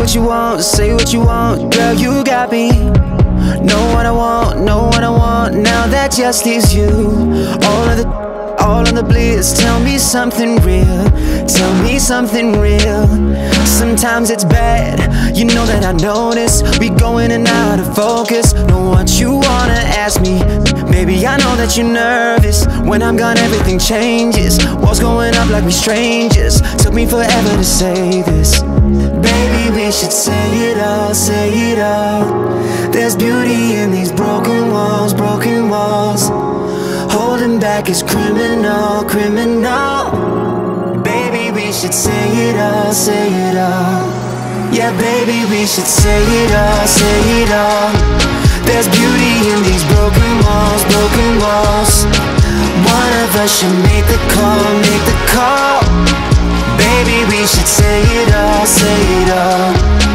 what you want, say what you want. Girl, you got me. Know what I want, know what I want. Now that just leaves you. All of the bliss. Tell me something real. Tell me something real. Sometimes it's bad, you know that I notice. We go in and out of focus. Know what you wanna ask me. Baby, I know that you're nervous. When I'm gone, everything changes. Walls going up like we strangers. Took me forever to say this. Baby, we should say it all, say it all. There's beauty in these broken walls, broken walls. Holding back is criminal, criminal. Baby, we should say it all, say it all. Yeah, baby, we should say it all, say it all. There's beauty in these broken walls, broken walls. One of us should make the call, make the call. Baby, we should say it all, say it all.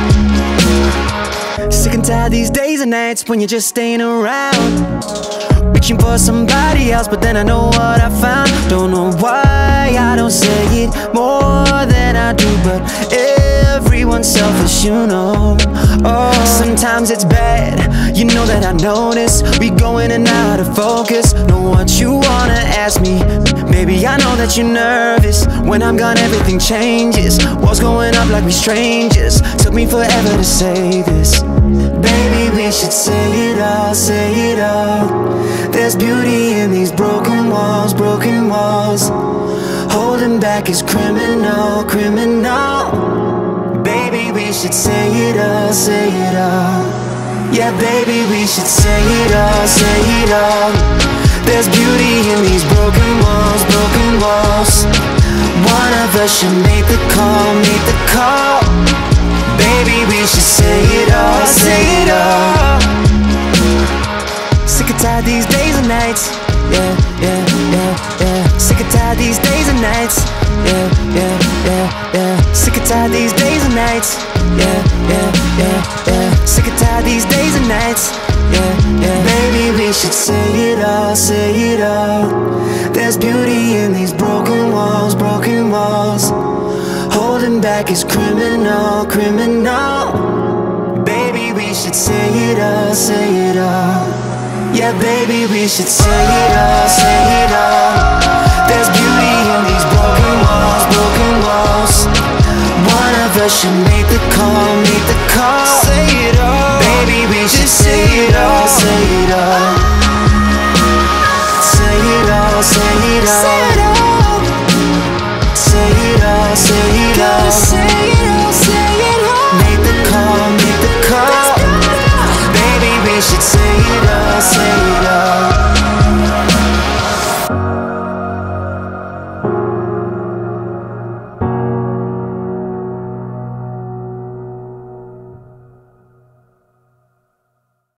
Sick and tired these days and nights when you're just staying around, reaching for somebody else, but then I know what I found. Don't know why I don't say it more than I do, but everyone's selfish, you know. Oh, sometimes it's bad, you know that I notice. We go in and out of focus. Know what you wanna ask me. Baby, I know that you're nervous. When I'm gone, everything changes. Walls going up like we strangers. Took me forever to say this. Baby, we should say it all, say it all. There's beauty in these broken walls, broken walls. Holding back is criminal, criminal. Baby, we should say it all, say it all. Yeah, baby, we should say it all, say it all. There's beauty in these broken walls, broken walls. One of us should make the call, make the call. Baby, we should say it all, say it all. Sick and tired these days and nights. Yeah, yeah, yeah, yeah. Sick and tired these days and nights. Yeah, yeah, yeah, yeah. Sick and tired these days and nights. Yeah, yeah, yeah, yeah. Sick and tired these days and nights. Yeah, yeah. Baby, we should say it all, say it all. There's beauty in these broken walls, broken walls. Holding back is criminal, criminal. Baby, we should say it all, say it all. Yeah, baby, we should say it all, say it all. There's beauty in these broken walls, broken walls. One of us should make the call, make the call. Say it all, baby, we should say it all, say it all. Say it all, say it all. Say it all, say it all. Say it all, say it all. Make the call, make the call. Baby, we should say it all.